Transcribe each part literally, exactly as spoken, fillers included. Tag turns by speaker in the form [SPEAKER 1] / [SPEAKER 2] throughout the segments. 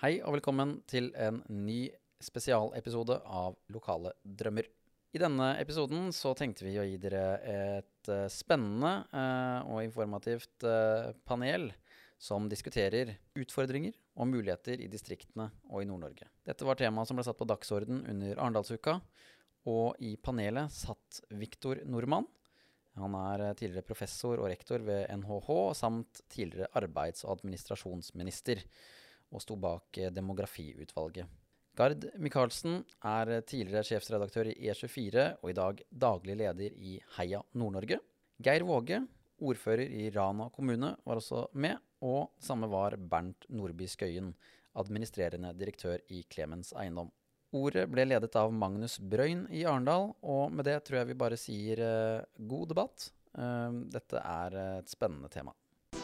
[SPEAKER 1] Hei og velkommen til en ny spesialepisode av Lokale Drømmer. I denne episoden så tenkte vi å gi dere et uh, spennende uh, og informativt uh, panel som diskuterer utfordringer og muligheter i distriktene og i Nord-Norge. Dette var tema som ble satt på dagsorden under Arendalsuka, og i panelet satt Victor Normann. Han er tidligere professor og rektor ved N H H, samt tidligere arbeids- og administrasjonsminister, og sto bak demografiutvalget. Gard Michaelsen er tidligere sjefsredaktør i E tjuefire, og i dag daglig leder i Heia Nord-Norge. Geir Våge, ordfører i Rana kommune, var også med, og samme var Bernt Nordby Skøyen, administrerende direktør i Clemens Eiendom. Ordet ble ledet av Magnus Brøyn i Arendal, og med det tror jeg vi bare sier uh, god debatt. Uh, dette er et spennende tema.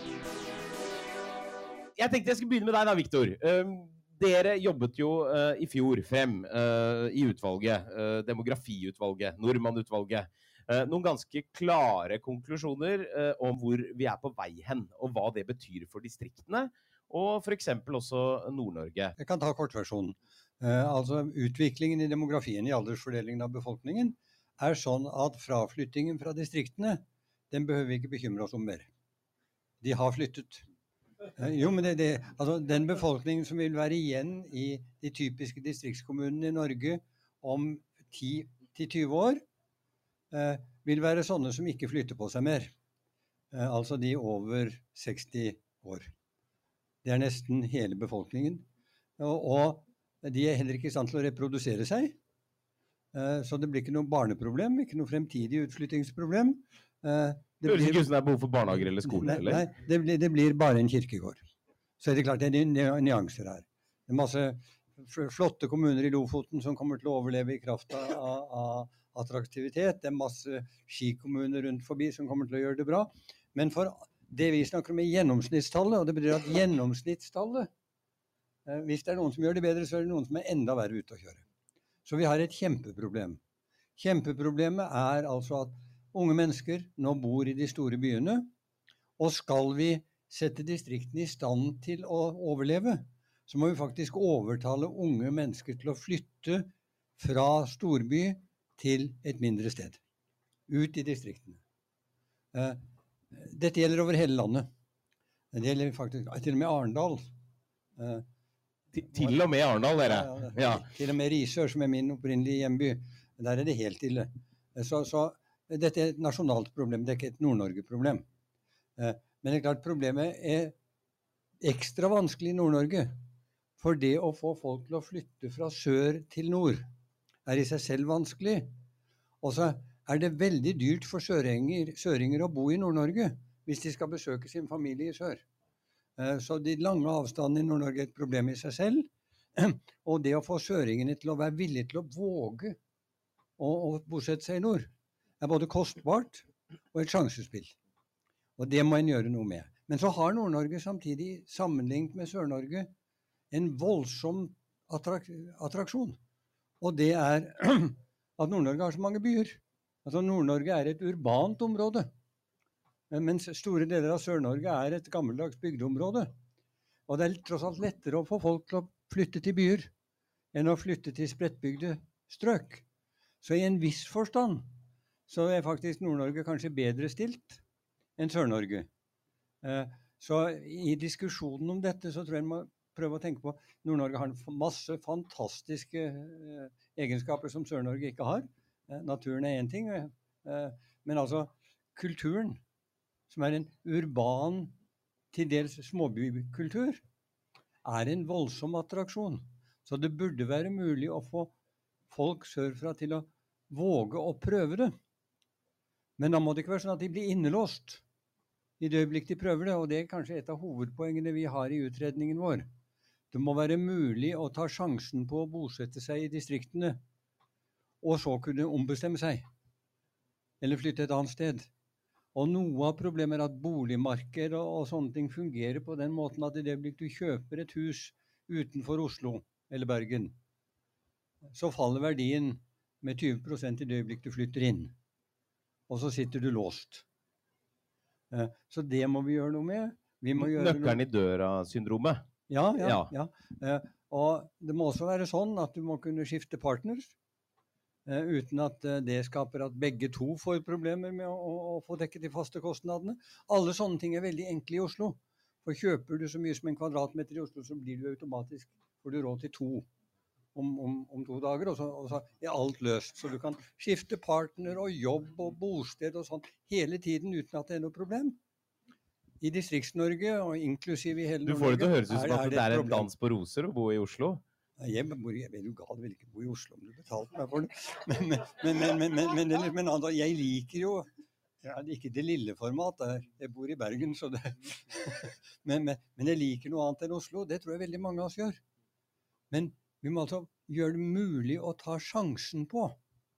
[SPEAKER 2] Jeg tenkte jeg skulle begynne med deg da, Victor. Uh, dere jobbet jo uh, i fjor frem uh, i utvalget, uh, demografiutvalget, Normann-utvalget. Uh, noen ganske klare konklusjoner uh, om hvor vi er på vei hen, og hva det betyr for distriktene, og for eksempel også Nord-Norge.
[SPEAKER 3] Jeg kan ta kortversjonen. Uh, altså utviklingen i demografien i aldersfordelingen av befolkningen er sånn at fraflyttingen fra distriktene, den behøver vi ikke bekymre oss om mer. De har flyttet. Uh, jo, men det, det, altså, den befolkningen som vil være igjen i de typiske distriktskommunene i Norge om ti til tyve år, uh, vil være sånne som ikke flytter på seg mer. Uh, altså de over seksti år. Det er nesten hele befolkningen. Og, og de er heller ikke i stand til å reprodusere seg, så det blir ikke noe barneproblem, ikke noe fremtidig utflyttingsproblem.
[SPEAKER 2] Det høres ikke ut som det er behov for barnehager eller skole, eller?
[SPEAKER 3] Nei, det blir, det blir bare en kirkegård. Så er det klart, det er nyanser her. Det er masse flotte kommuner i Lofoten som kommer til å overleve i kraft av, av attraktivitet. Det er masse skikommuner rundt forbi som kommer til å gjøre det bra. Men for det vi snakker om er gjennomsnittstallet, og det betyr at gjennomsnittstallet, hvis det er noen som gjør det bedre, så er det noen som er enda verre ute å kjøre. Så vi har et kjempeproblem. Kjempeproblemet er altså at unge mennesker nå bor i de store byene, og skal vi sette distriktene i stand til å overleve, så må vi faktisk overtale unge mennesker til å flytte fra storby til et mindre sted, ut i distriktene. Dette gjelder over hele landet. Det gjelder faktisk til og med Arendal.
[SPEAKER 2] Til, til og med Arendal, dere.
[SPEAKER 3] Ja, ja, ja. Til og med Risør, som er min opprinnelige hjemby. Der er det helt ille. Så, så dette er et nasjonalt problem, det er ikke et Nord-Norge-problem. Men det er klart problemet er ekstra vanskelig i Nord-Norge. For det å få folk til å flytte fra sør til nord er i seg selv vanskelig. Og så er det veldig dyrt for søringer, søringer å bo i Nord-Norge hvis de skal besøke sin familie i sør. Så de lange avstandene i Nord-Norge er et problem i seg selv, og det å få søringene til å være villige til å våge å, å bosette seg i nord, er både kostbart og et sjansespill. Og det må en gjøre noe med. Men så har Nord-Norge samtidig, sammenlignet med Sør-Norge, en voldsom attrak- attraksjon. Og det er at Nord-Norge har så mange byer. Altså Nord-Norge er et urbant område. Mens store deler av Sør-Norge er et gammeldags bygdeområde. Og det er tross alt lettere å få folk til å flytte til byer enn å flytte til sprettbygde strøk. Så i en viss forstand så er faktisk Nord-Norge kanskje bedre stilt enn Sør-Norge. Så i diskusjonen om dette så tror jeg en må prøve å tenke på Nord-Norge har masse fantastiske egenskaper som Sør-Norge ikke har. Naturen er en ting, men altså kulturen, som er en urban, til dels småbykultur, er en voldsom attraksjon. Så det burde være mulig å få folk sørfra til å våge å prøve det. Men da må det ikke være sånn at de blir innelåst i det øyeblikk de prøver det, og det er kanskje et av hovedpoengene vi har i utredningen vår. Det må være mulig å ta sjansen på å bosette seg i distriktene, og så kunne ombestemme seg, eller flytte et annet sted. Og noe av problemet er at boligmarked og, og sånne ting fungerer på den måten at i det øyeblikk du kjøper et hus utenfor Oslo eller Bergen, så faller verdien med tyve prosent i det øyeblikk du flytter inn. Og så sitter du låst. Så det må vi gjøre noe med. Vi må gjøre
[SPEAKER 2] Nøkkelen i døra-syndromet.
[SPEAKER 3] Ja, ja,
[SPEAKER 2] Ja.
[SPEAKER 3] ja. Eh, og det må også være sånn at du må kunne skifte partners, eh, uten at eh, det skaper at begge to får problemer med å, å, å få dekket de faste kostnadene. Alle sånne ting er veldig enkle i Oslo. For kjøper du så mye som en kvadratmeter i Oslo, så blir du automatisk, får du råd til to om, om, om to dager, og så, og så er alt løst. Så du kan skifte partner og jobb og bosted og sånn hele tiden uten at det er noe problem. I Distrikts-Norge, og inklusive i hele
[SPEAKER 2] Du får det til å
[SPEAKER 3] Nord-Norge,
[SPEAKER 2] høres ut som at det er en
[SPEAKER 3] problem.
[SPEAKER 2] dans på roser å bo i Oslo.
[SPEAKER 3] Jeg, bor, jeg vet jo gal, jeg vil ikke bo i Oslo om du betalte meg for det. Men, men, men, men, men, men, men, men, men altså, jeg liker jo ja, ikke det lille formatet. Jeg bor i Bergen, så det men, men, men jeg liker noe annet enn Oslo. Det tror jeg veldig mange av oss gjør. Men vi må altså gjøre det mulig å ta sjansen på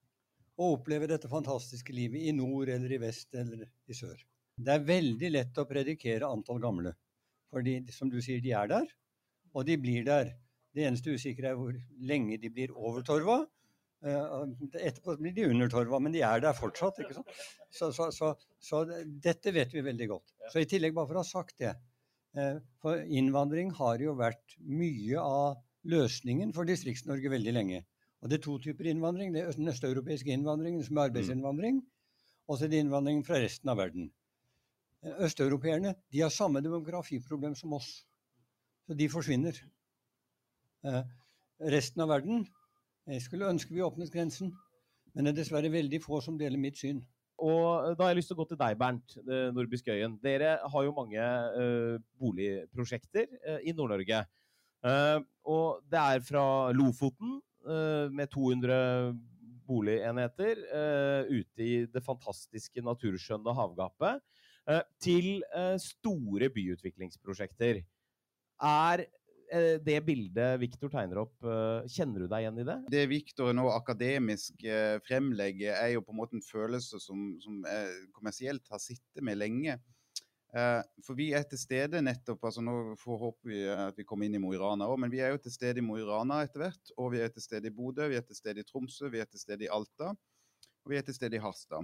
[SPEAKER 3] å oppleve dette fantastiske livet i nord eller i vest eller i sør. Det er veldig lett å predikere antall gamle. Fordi, som du sier, de er der, og de blir der. Det eneste usikre er hvor lenge de blir over torva. Etterpå blir de under torva, men de er der fortsatt, ikke sant? Så, så, så, så dette vet vi veldig godt. Så i tillegg, bare for å ha sagt det, for innvandring har jo vært mye av løsningen for Distrikts-Norge veldig lenge. Og det er to typer innvandring. Det er den østeuropeiske innvandringen, som er arbeidsinnvandring, og så er det innvandringen fra resten av verden. Østeuropeerne, de har samme demografiproblem som oss. Så de forsvinner. Eh, resten av verden, jeg skulle ønske vi åpnet grensen, men det er dessverre veldig få som deler mitt syn.
[SPEAKER 2] Og da har jeg lyst til å gå til deg, Bernt Nordby Skøyen. Dere har jo mange uh, boligprosjekter uh, i Nord-Norge. Uh, og det er fra Lofoten uh, med to hundre boligenheter uh, ute i det fantastiske naturskjønne havgapet, til store byutviklingsprosjekter. Er det bildet Victor tegner opp, kjenner du deg igjen i det?
[SPEAKER 4] Det Victor nå akademisk fremlegger er jo på en måte en følelse som, som kommersielt har sittet med lenge. For vi er til stede nettopp, altså nå får håpe vi at vi kommer inn i Mo i Rana også, men vi er jo til stede i Mo i Rana etter hvert, og vi er til stede i Bodø, vi er til stede i Tromsø, vi er til stede i Alta, og vi er til stede i Harstad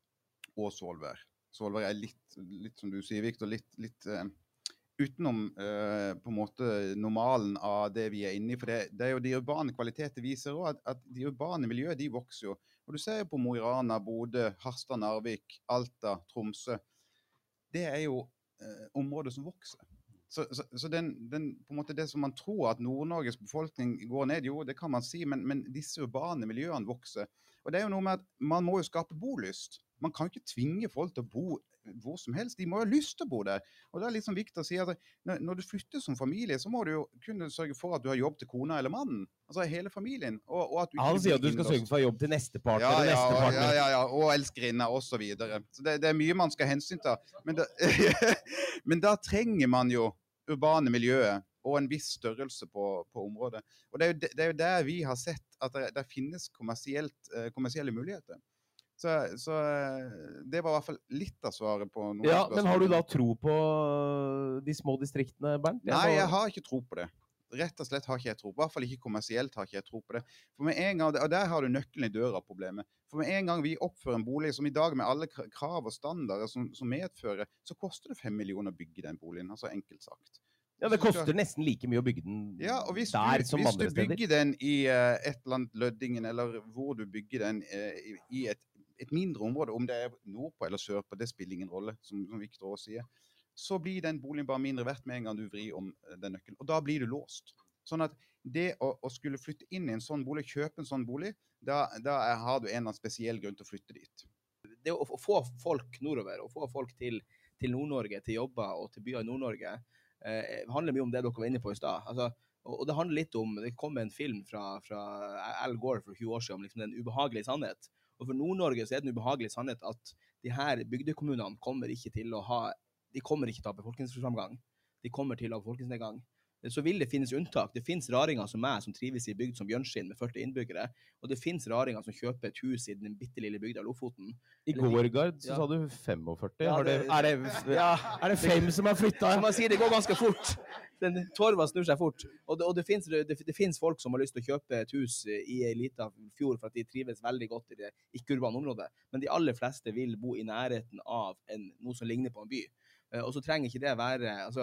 [SPEAKER 4] og Svolvær. Svolvær er litt, litt som du sier, Victor, litt, litt uh, utenom uh, på en måte normalen av det vi er inne i, for det, det er jo de urbane kvaliteter viser også, at, at de urbane miljøer, de vokser jo. Og du ser jo på Mo i Rana, Bodø, Harstad, Narvik, Alta, Tromsø, det er jo uh, områder som vokser. Så, så, så den, den, på en måte det som man tror at Nord-Norges befolkning går ned, jo, det kan man si, men, men disse urbane miljøene vokser. Og det er jo noe med at man må jo skape bolyst. Man kan ikke tvinge folk til å bo hvor som helst. De må jo ha lyst til å bo der. Og det er litt sånn viktig å si at når, når du flytter som familie, så må du jo kunne sørge for at du har jobb til kona eller mannen. Altså hele familien. Og, og at du
[SPEAKER 2] Han sier at du skal sørge for jobb til neste partner,
[SPEAKER 4] ja, ja,
[SPEAKER 2] neste partner.
[SPEAKER 4] Ja, ja, ja, og elskerinner og så videre. Så det, det er mye man skal hensyn til. Men, men da trenger man jo urbane miljøer og en viss størrelse på, på området. Og det er, jo, det er jo der vi har sett at det, det finnes kommersielle muligheter. Så, så det var i hvert fall litt av svaret på noen
[SPEAKER 2] Ja,
[SPEAKER 4] spørsmål.
[SPEAKER 2] men har du da tro på de små distriktene, Bernt? Jeg
[SPEAKER 4] Nei,
[SPEAKER 2] må...
[SPEAKER 4] jeg har ikke tro på det. Rett og slett har ikke jeg tro på. I hvert fall ikke kommersielt har ikke jeg tro på det. For med en gang, og der har du nøkkelen i døra problemet. For med en gang vi oppfører en bolig som i dag med alle krav og standarder som, som medfører, så koster det fem millioner å bygge den boligen, altså enkelt sagt.
[SPEAKER 2] Ja, det koster nesten like mye å bygge den
[SPEAKER 4] ja, og hvis
[SPEAKER 2] der
[SPEAKER 4] du,
[SPEAKER 2] som
[SPEAKER 4] hvis
[SPEAKER 2] andre
[SPEAKER 4] du bygger
[SPEAKER 2] steder.
[SPEAKER 4] den i uh, et eller annet Løddingen, eller hvor du bygger den uh, i, i et, et mindre område, om det er nordpå eller sørpå, det spiller ingen rolle, som, som Victor også sier, så blir den boligen bare mindre verdt med en gang du vrir om uh, den nøkkelen. Og da blir du låst. Sånn at det å, å skulle flytte inn i en sånn bolig, kjøpe en sånn bolig, da, da er, har du en eller annen spesiell grunn til å flytte dit.
[SPEAKER 5] Det å få folk nordover, og få folk til, til Nord-Norge, til jobber og til byer i Nord-Norge, eh, handler mye om det dere var inne på i sted. Altså, og, og det handler litt om, det kom en film fra, fra Al Gore for tjue år siden om liksom den ubehagelige sannhet. Og for Nord-Norge så er den ubehagelige sannhet at de her bygdekommunene kommer ikke til å ha, de kommer ikke til å ha befolkningsframgang. De kommer til å ha befolkningsnedgang. Så vil det finnes unntak. Det finnes raringer som meg, som trives i bygd som Bjørnskinn med førti innbyggere, og det finnes raringer som kjøper et hus i den bittelille bygda Lofoten.
[SPEAKER 2] I Gårdgard så
[SPEAKER 5] ja.
[SPEAKER 2] sa du femogførti.
[SPEAKER 5] Ja,
[SPEAKER 2] det,
[SPEAKER 5] det,
[SPEAKER 2] er, det,
[SPEAKER 5] ja,
[SPEAKER 2] er det fem som har flyttet?
[SPEAKER 5] Som man sier, det går ganske fort. Den torva snur seg fort. Og det, og det, finnes, det, det finnes folk som har lyst til å kjøpe et hus i en liten fjord for at de trives veldig godt i det ikke-urbane området. Men de aller fleste vil bo i nærheten av en, noe som ligner på en by. Og så trenger ikke det være, altså, du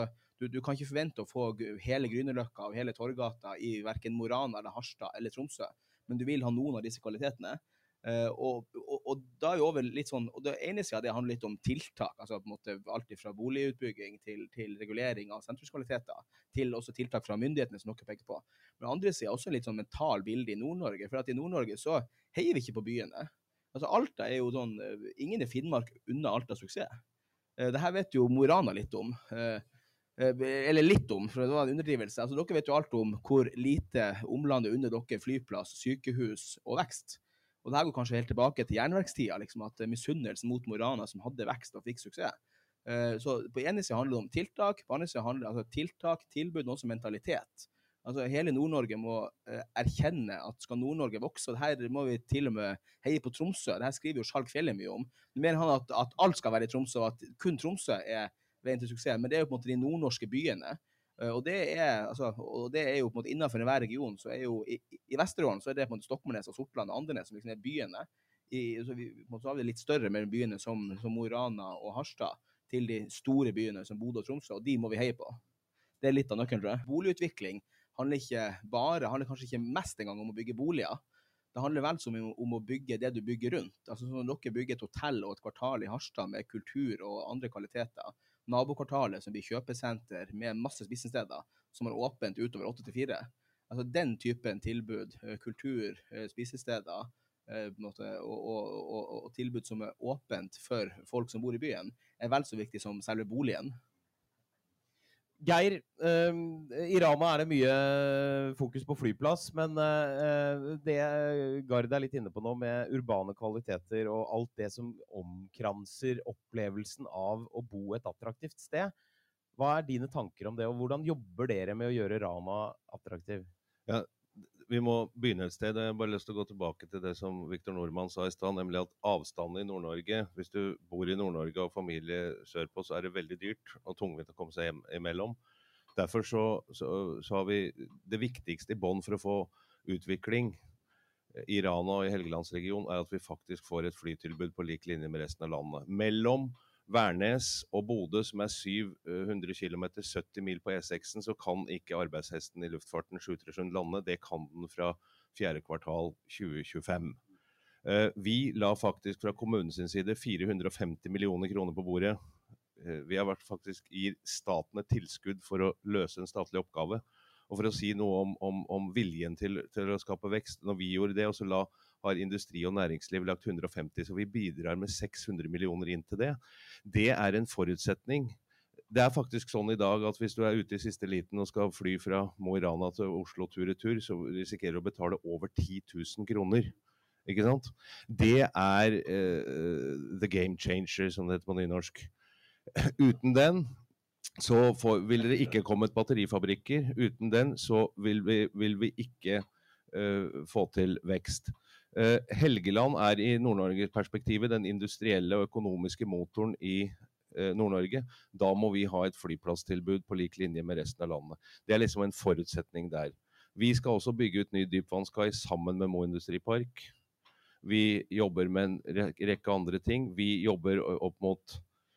[SPEAKER 5] du, du kan ikke forvente å få hele Grünerløkka og hele Torgata i hverken Mo i Rana eller Harstad eller Tromsø, men du vil ha noen av disse kvalitetene. Uh, og, og, og da er jo over litt sånn, og det ene siden det handler litt om tiltak, altså på en måte alt fra boligutbygging til, til regulering av sentrumskvaliteter, til også tiltak fra myndighetene som dere peker på. Men andre siden også litt sånn mental bilde i Nord-Norge, for at i Nord-Norge så heier vi ikke på byene. Altså Alta er jo sånn, ingen er Finnmark unna Alta suksess. Uh, det her vet jo Mo i Rana litt om, uh, eller litt om, for det var en underdrivelse. Altså dere vet jo alt om hvor lite omlandet under dere flyplass, sykehus og vekst. Og det her går kanskje helt tilbake til jernverkstida, liksom at misunnelsen mot Mo i Rana som hadde vekst og fikk suksess. Uh, så på ene siden handler det om tiltak, på andre siden handler det om altså, tiltak, tilbud, men også mentalitet. Altså hele Nord-Norge må uh, erkjenne at skal Nord-Norge vokse, og det her må vi til og med heie på Tromsø, det her skriver jo Skjalg Fjellet mye om. Det mener han at, at alt skal være i Tromsø, og at kun Tromsø er veien til suksess, men det er jo på en måte de nordnorske byene. Uh, og, det er, altså, og det er jo på en måte innenfor enhver region, så er jo i, i Vesterålen så er det på en måte Stokmarknes og Sortland og Andenes som liksom er byene. I, så vi på en måte har vi det litt større mellom byene som, som Mo i Rana og Harstad til de store byene som Bodø og Tromsø, og de må vi heie på. Det er litt av nøkkelen, tror jeg. Boligutvikling handler ikke bare, handler kanskje ikke mest engang om å bygge boliger. Det handler vel som om, om å bygge det du bygger rundt. Altså sånn at dere bygger et hotell og et kvartal i Harstad med kultur og andre kvaliteter. Nabokvartalet som blir kjøpesenter med masse spisesteder som er åpent utover åtte til fire. Altså den typen tilbud, kultur, spisesteder og, og, og, og tilbud som er åpent for folk som bor i byen, er vel så viktig som selve boligen.
[SPEAKER 2] Geir, eh, i Rana er det mye fokus på flyplass, men eh, det Gard er litt inne på nå med urbane kvaliteter og alt det som omkranser opplevelsen av å bo et attraktivt sted. Hva er dine tanker om det, og hvordan jobber dere med å gjøre Rana attraktiv?
[SPEAKER 6] Ja, vi må begynne et sted. Jeg har bare lyst til å gå tilbake til det som Victor Nordmann sa i sted, nemlig at avstanden i Nord-Norge, hvis du bor i Nord-Norge og familie sørpå, så er det veldig dyrt og tungvint å komme seg hjem imellom. Derfor så, så, så har vi det viktigste i bånd for å få utvikling i Rana og i Helgelandsregionen er at vi faktisk får et flytilbud på lik linje med resten av landet. Mellom Værnes og Bodø, som er syv hundre kilometer, sytti mil på E seksen, så kan ikke arbeidshesten i luftfarten sju tre sju lande. Det kan den fra fjerde kvartal tjue tjuefem. Vi la faktisk fra kommunens side fire hundre og femti millioner kroner på bordet. Vi har vært faktisk i staten et tilskudd for å løse en statlig oppgave. Og for å si noe om, om, om viljen til, til å skape vekst, når vi gjorde det, og så la, har industri og næringsliv lagt hundre og femti, så vi bidrar med seks hundre millioner inn til det. Det er en forutsetning. Det er faktisk sånn i dag at hvis du er ute i siste liten og skal fly fra Mo i Rana til Oslo tur-retur, så risikerer du å betale over ti tusen kroner. Ikke sant? Det er uh, the game changer, som det heter på nynorsk. Uten den så får, vil det ikke komme et batterifabrikker. Uten den så vil vi, vil vi ikke uh, få til vekst. Uh, Helgeland er i Nord-Norge-perspektivet den industrielle og økonomiske motoren i uh, Nord-Norge. Da må vi ha et flyplasstilbud på lik linje med resten av landet. Det er liksom en forutsetning der. Vi skal også bygge ut ny dypvannskai sammen med Mo Industripark. Vi jobber med en rekke andre ting. Vi jobber opp mot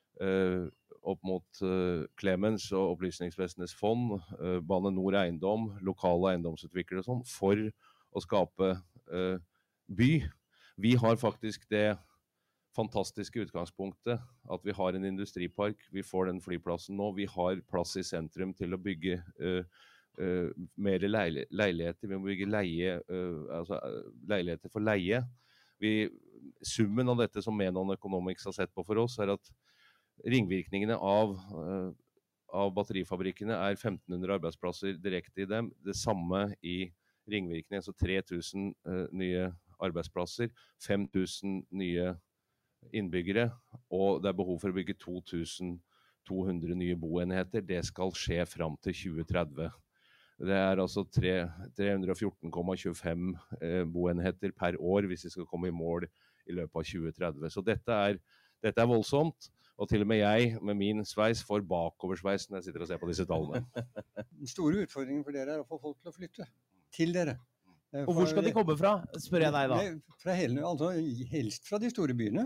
[SPEAKER 6] uh, opp mot uh, Clemens og Opplysningsvesenes fond, uh, Bane Nor Eiendom, lokale eiendomsutviklere og sånn, for å skape uh, by. Vi har faktisk det fantastiske utgangspunktet at vi har en industripark, vi får den flyplassen nå, vi har plass i sentrum til å bygge uh, uh, mer leil leiligheter, vi må bygge leie, uh, altså, uh, leiligheter for leie. Vi, summen av dette som Menon Economics har sett på for oss er at ringvirkningene av, uh, av batterifabrikkene er femten hundre arbeidsplasser direkte i dem. Det samme i ringvirkningene, så tre tusen uh, nye arbeidsplasser, fem tusen nye innbyggere, og det er behov for å bygge to tusen to hundre nye boenheter. Det skal skje fram til tjue tretti. Det er altså tre hundre og fjorten komma tjuefem uh, boenheter per år hvis vi skal komme i mål i løpet av tjue tretti. Så dette er, dette er voldsomt. Og til og med jeg, med min sveis, får bakoversveis når jeg sitter og ser på disse tallene.
[SPEAKER 3] Den store utfordringen for dere er å få folk til å flytte til dere.
[SPEAKER 2] Og hvor skal de komme fra, spør jeg deg da?
[SPEAKER 3] Fra hele, altså helst fra de store byene.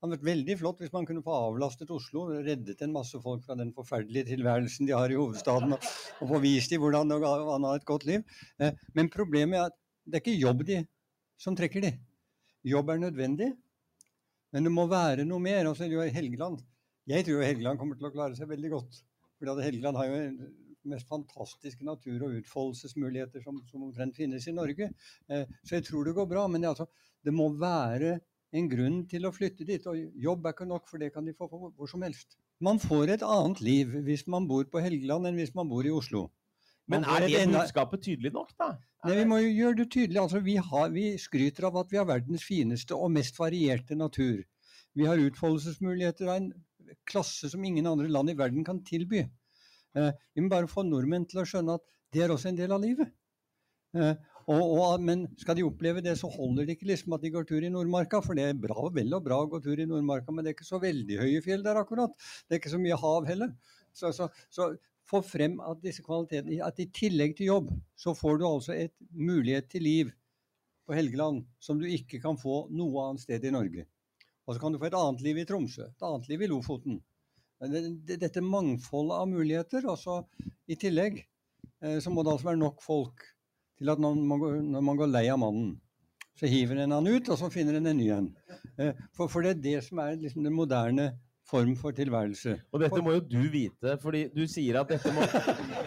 [SPEAKER 3] hadde vært veldig flott hvis man kunne få avlastet Oslo, reddet en masse folk fra den forferdelige tilværelsen de har i hovedstaden, og, og få vist dem hvordan han har et godt liv. Eh, men problemet er at det er ikke jobb de som trekker de. Jobb er nødvendig, men det må være noe mer. Altså, Helgeland, jeg tror Helgeland kommer til å klare seg veldig godt, for Helgeland har jo en mest fantastiske natur- og utfoldelsesmuligheter som, som omtrent finnes i Norge. Eh, så jeg tror det går bra, men det, altså, det må være en grunn til å flytte dit, og jobb er ikke nok, for det kan de få hvor som helst. Man får et annet liv hvis man bor på Helgeland enn hvis man bor i Oslo. Man
[SPEAKER 2] Men er det
[SPEAKER 3] enda...
[SPEAKER 2] budskapet tydelig nok, da?
[SPEAKER 3] Nei, vi må jo gjøre det tydelig. Altså, vi, har, vi skryter av at vi har verdens fineste og mest varierte natur. Vi har utfoldelsesmuligheter av en klasse som ingen andre land i verden kan tilby. Eh, vi må bare få nordmenn til å skjønne at det er også en del av livet. Eh, og, og, men skal de oppleve det, så holder det ikke liksom at de går tur i Nordmarka, for det er bra, vel og bra å gå tur i Nordmarka, men det er ikke så veldig høye fjell der akkurat. Det er ikke så mye hav heller. Så, så, så få frem at disse kvalitetene, at i tillegg til jobb, så får du altså et mulighet til liv på Helgeland som du ikke kan få noe annet sted i Norge. Og så kan du få et annet liv i Tromsø, et annet liv i Lofoten. Dette mangfoldet av muligheter, og så i tillegg eh, så må det altså være nok folk til at når man går, når man går lei av mannen, så hiver en han ut, og så finner en en ny en. Eh, for, for det er det som er liksom den moderne form for tilværelse.
[SPEAKER 2] Og dette må jo du vite, fordi du sier at dette må...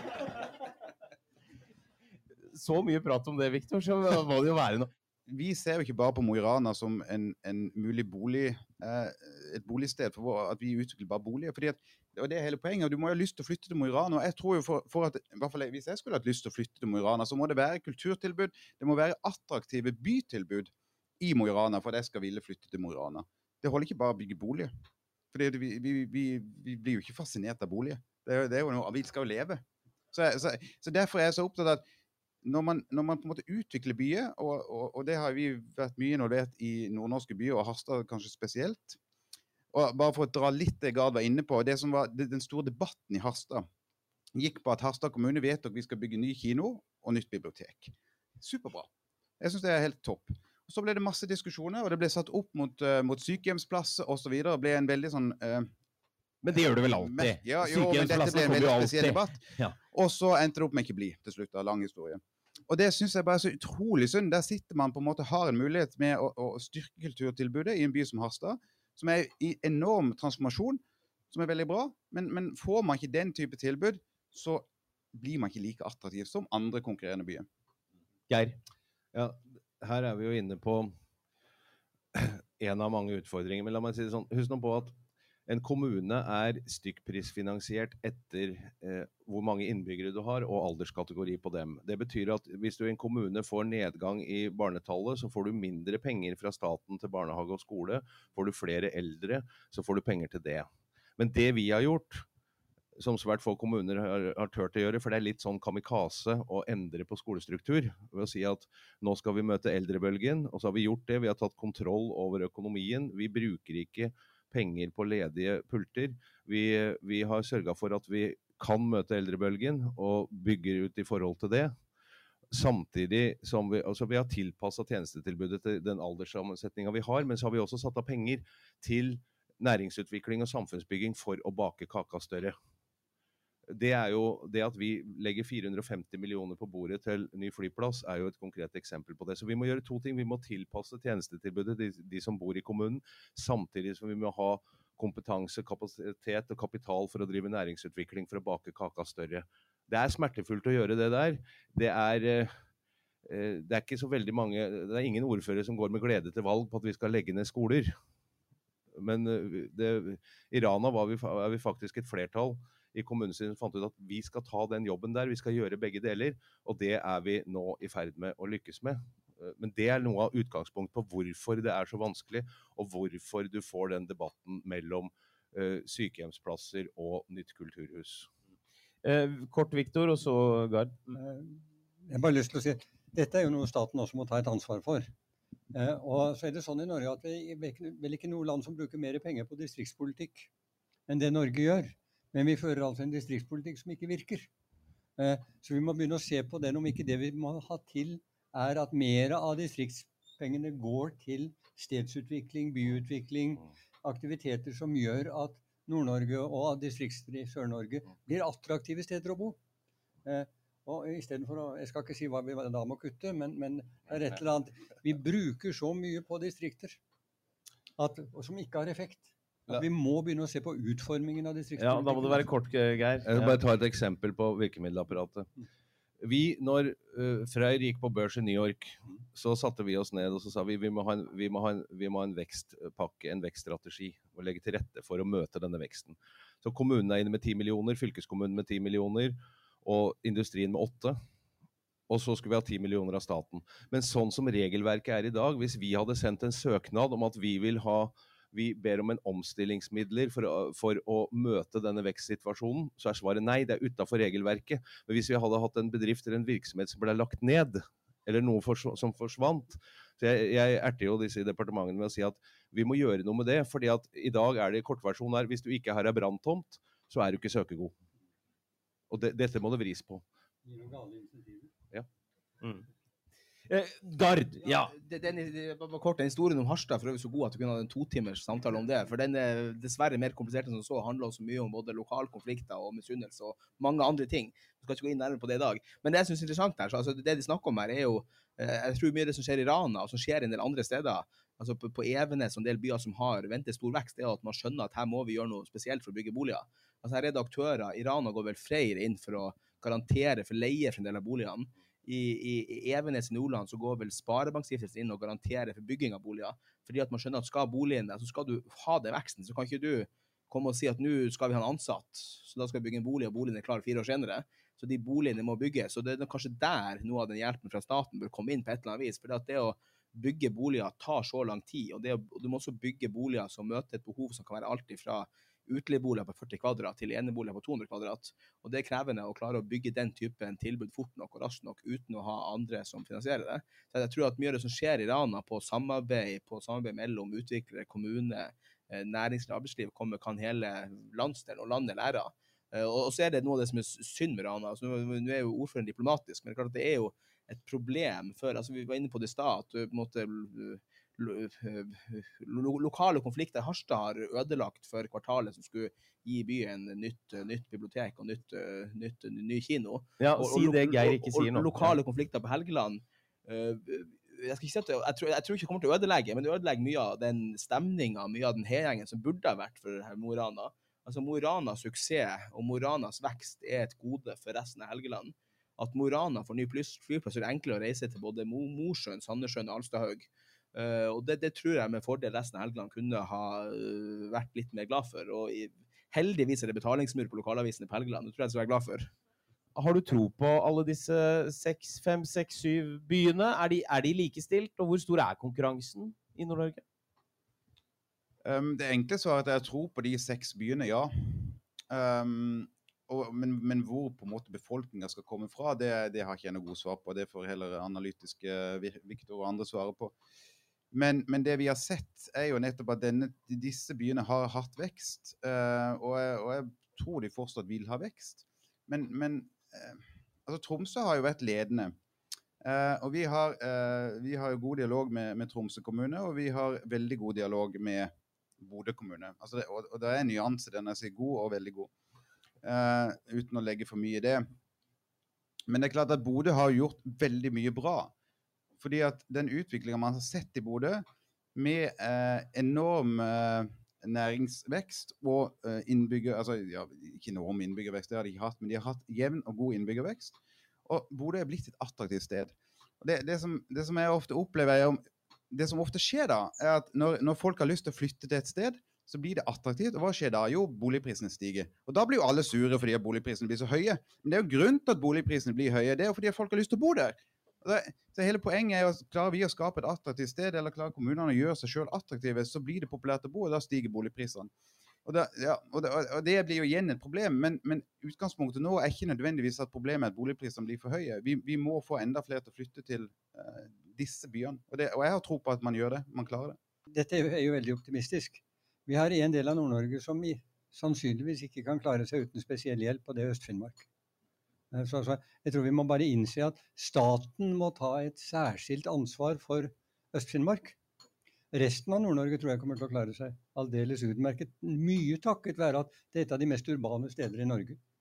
[SPEAKER 2] Så mye prat om det, Victor, så må det jo være noe.
[SPEAKER 4] Vi ser jo ikke bare på Mo i Rana som en, en mulig bolig, eh, et boligsted for vår, at vi utvikler bare boliger, fordi at, og det er hele poenget, og du må jo ha lyst til å flytte til Mo i Rana, og jeg tror jo for, for at, i hvert fall hvis jeg skulle ha lyst til å flytte til Mo i Rana, så må det være kulturtilbud, det må være attraktive bytilbud i Mo i Rana for at jeg skal ville flytte til Mo i Rana. Det holder ikke bare å bygge boliger, for vi, vi, vi, vi blir jo ikke fascinert av boliger, det er, det er jo noe, vi skal jo leve. Så, så, så derfor er jeg så opptatt av at Når man, når man på en måte utvikler byer, og, og, og det har vi vært mye involvert i nordnorske byer, og Harstad kanskje spesielt, og bare for å dra litt det Gard var inne på, det som var det, den store debatten i Harstad, gikk på at Harstad kommune vet at vi skal bygge ny kino og nytt bibliotek. Superbra. Jeg synes det er helt topp. Og så ble det masse diskusjoner, og det ble satt opp mot, uh, mot sykehjemsplasser og så videre, og ble en veldig sånn... Uh,
[SPEAKER 2] Men det gjør det vel alltid.
[SPEAKER 4] Men, ja, jo, men dette ble en veldig spesiell debatt.
[SPEAKER 2] Ja.
[SPEAKER 4] Og så endte det opp med ikke bli til slutt av lang historie. Og det synes jeg bare er så utrolig synd. Der sitter man på en måte, har en mulighet med å, å styrke kulturtilbudet i en by som Harstad, som er i enorm transformasjon, som er veldig bra, men, men får man ikke den type tilbud, så blir man ikke like attraktiv som andre konkurrerende byer.
[SPEAKER 2] Geir?
[SPEAKER 6] Ja, her er vi jo inne på en av mange utfordringer, men la meg si det sånn, husk nå på at en kommune er stykkprisfinansiert etter eh, hvor mange innbyggere du har og alderskategori på dem. Det betyr at hvis du i en kommune får nedgang i barnetallet, så får du mindre penger fra staten til barnehage og skole. Får du flere eldre, så får du penger til det. Men det vi har gjort, som svært få kommuner har, har tørt å gjøre, for det er litt sånn kamikaze å endre på skolestruktur, ved å si at nå skal vi møte eldrebølgen, og så har vi gjort det, vi har tatt kontroll over økonomien, vi bruker ikke penger på ledige pulter. Vi, vi har sørget for at vi kan møte eldrebølgen og bygger ut i forhold til det. Samtidig som vi, altså vi har tilpasset tjenestetilbudet til den alderssammensetningen vi har, men så har vi også satt av penger til næringsutvikling og samfunnsbygging for å bake kaka større. Det er jo det at vi legger fire hundre og femti millioner på bordet til ny flyplass er jo et konkret eksempel på det. Så vi må gjøre to ting. Vi må tilpasse tjenestetilbudet de, de som bor i kommunen, samtidig som vi må ha kompetanse, kapasitet og kapital for å drive næringsutvikling for å bake kaka større. Det er smertefullt å gjøre det der. Det er, eh, det er ikke så veldig mange, det er ingen ordfører som går med glede til valg på at vi skal legge ned skoler. Men det, i Rana var vi, er vi faktisk et flertall i kommunen sin fant ut at vi skal ta den jobben der, vi skal gjøre begge deler, og det er vi nå i ferd med å lykkes med. Men det er noe av utgangspunkt på hvorfor det er så vanskelig, og hvorfor du får den debatten mellom uh, sykehjemsplasser og nytt kulturhus.
[SPEAKER 2] Eh, kort, Victor, og så Gard.
[SPEAKER 3] Jeg har bare lyst til å si, dette er jo noe staten også må ta et ansvar for. Eh, og så er det sånn i Norge at vi er vel ikke noe land som bruker mer penger på distriktspolitikk enn det Norge gjør. Men vi fører altså en distriktspolitikk som ikke virker. Eh, så vi må begynne å se på den, om ikke det vi må ha til er at mer av distriktspengene går til stedsutvikling, byutvikling, aktiviteter som gjør at Nord-Norge og distrikter i Sør-Norge blir attraktive steder å bo. Eh, og i stedet for å, jeg skal ikke si hva vi da må kutte, men, men det er et eller annet. Vi bruker så mye på distrikter at, som ikke har effekt. At vi må begynne å se på utformingen av distrikter.
[SPEAKER 2] Ja, da må det være kort, Geir.
[SPEAKER 6] Jeg vil bare ta et eksempel på virkemiddelapparatet. Vi, når uh, Freyr gikk på børs i New York, så satte vi oss ned og så sa vi vi må ha en, vi må ha en, vi må ha en vekstpakke, en vekststrategi, og legge til rette for å møte denne veksten. Så kommunen er inne med ti millioner, fylkeskommunen med ti millioner, og industrien med åtte. Og så skulle vi ha ti millioner av staten. Men sånn som regelverket er i dag, hvis vi hadde sendt en søknad om at vi vil ha vi ber om en omstillingsmidler for å, for å møte denne vekstsituasjonen, så er svaret nei, det er utenfor regelverket. Men hvis vi hadde hatt en bedrift eller en virksomhet som ble lagt ned, eller noe for, som forsvant, så jeg, jeg erter jo disse departementene med å si at vi må gjøre noe med det, fordi at i dag er det kortversjon her, hvis du ikke har en branntomt, så er du ikke søkegod. Og det, dette må det vris på. Ja.
[SPEAKER 2] Mm. Eh, Gard, ja.
[SPEAKER 5] Det, den, det var kort, den historien om Harstad for øvrig så god at du kunne ha en to timers samtale om det, for den er dessverre mer komplisert enn så, handler også mye om både lokale konflikter og misunnelse og mange andre ting. Du skal ikke gå inn nærmere på det i dag. Men det jeg synes er interessant her, så, altså, det de snakker om her er jo, eh, jeg tror mye av det som skjer i Rana og som skjer i en del andre steder, altså på, på Evenes og en del byer som har ventet stor vekst, det er at man skjønner at her må vi gjøre noe spesielt for å bygge boliger. Altså her er det aktører, i Rana går vel Freyr inn for å garantere for leie for en del av boligene. I, i, i Evenes i Nordland så går vel Sparebankstiftelsen inn og garanterer for bygging av boliger, fordi at man skjønner at skal boligen, altså skal du ha den veksten, så kan ikke du komme og si at nå skal vi ha en ansatt, så da skal vi bygge en bolig, og boligen er klar fire år senere, så de boligene må bygges, så det er kanskje der noe av den hjelpen fra staten bør komme inn på et eller annet vis, fordi at det å bygge boliger tar så lang tid, og, det å, og du må også bygge boliger som møter et behov som kan være alt ifra utleieboliger på førti kvadrat til eneboliger på to hundre kvadrat, og det er krevende å klare å bygge den typen tilbud fort nok og raskt nok uten å ha andre som finansierer det. Så jeg tror at mye av det som skjer i Rana på samarbeid, på samarbeid mellom utviklere, kommune, næringsliv og arbeidsliv kommer, kan hele landsdelen og landet lære. Og så er det noe av det som er synd med Rana. Altså, nå er jo ordføreren diplomatisk, men det er klart at det er jo et problem før, altså vi var inne på det i stad, at du på en måte Lo lokale konflikter Harstad har ødelagt for kvartalet som skulle gi byen nytt, nytt bibliotek og nytt, nytt, ny kino.
[SPEAKER 2] Ja,
[SPEAKER 5] og,
[SPEAKER 2] si det Geir ikke sier nå.
[SPEAKER 5] Og lokale konflikter på Helgeland. Uh, jeg skal ikke si at det, jeg, tror, jeg tror ikke det kommer til å ødelegge, men det ødelegger mye av den stemningen, mye av den heiengen som burde ha vært for Mo i Rana. Altså Mo i Ranas suksess og Mo i Ranas vekst er et gode for resten av Helgeland. At Mo i Rana får ny flyplass er det enklere å reise til både Mosjøen, Sandnessjøen og Alstadhaug. Uh, og det, det tror jeg med fordel resten av Helgeland kunne ha uh, vært litt mer glad for, og i, heldigvis er det betalingsmur på lokalavisene på Helgeland, det tror jeg jeg skal være glad for.
[SPEAKER 2] Har du tro på alle disse seks, fem, seks, syv byene? Er de, er de likestilt, og hvor stor er konkurransen i Nord-Norge?
[SPEAKER 4] Um, det enkle svaret er at jeg tror på de seks byene, ja. Um, og, men, men hvor på en måte befolkningen skal komme fra, det, det har ikke jeg noe god svar på. Det får heller analytiske Victor og andre svare på. Men, men det vi har sett er jo nettopp at denne, disse byene har hatt vekst, uh, og, jeg, og jeg tror de fortsatt vil ha vekst. Men, men uh, altså Tromsø har jo vært ledende, uh, og vi har, uh, vi har jo god dialog med, med Tromsø kommune, og vi har veldig god dialog med Bodø kommune. Altså det, og, og det er en nyanse, den er så god og veldig god, uh, uten å legge for mye i det. Men det er klart at Bodø har gjort veldig mye bra. Fordi at den utviklingen man har sett i Bodø, med eh, enorm eh, næringsvekst og eh, innbygger, altså ja, ikke enorm innbyggervekst, det har de ikke hatt, men de har hatt jevn og god innbyggervekst. Og Bodø er blitt et attraktivt sted. Og det, det, som, det som jeg ofte opplever, er, det som ofte skjer da, er at når, når folk har lyst til å flytte til et sted, så blir det attraktivt, og hva skjer da? Jo, boligprisene stiger. Og da blir jo alle sure fordi boligprisene blir så høye. Men det er jo grunn til at boligprisene blir høye, det er jo fordi at folk har lyst til å bo der. Det, så hele poenget er å klarer vi å skape et attraktivt sted, eller klarer kommunene å gjøre seg selv attraktive, så blir det populært å bo, og da stiger boligprisene. Og det, ja, og det, og det blir jo igjen et problem, men, men utgangspunktet nå er ikke nødvendigvis at problemet er at boligprisene blir for høye. Vi, vi må få enda flere til å flytte til uh, disse byene, og, det, og jeg har tro på at man gjør det, man klarer det.
[SPEAKER 3] Dette er jo veldig optimistisk. Vi har en del av Nord-Norge som i, sannsynligvis ikke kan klare seg uten spesiell hjelp, og det er Øst-Finnmark. Så, så jeg tror vi må bare innse at staten må ta et særskilt ansvar for Øst-Finnmark. Resten av Nord-Norge tror jeg kommer til å klare seg aldeles utmerket. Mye takket være at det er et av de mest urbane steder i Norge.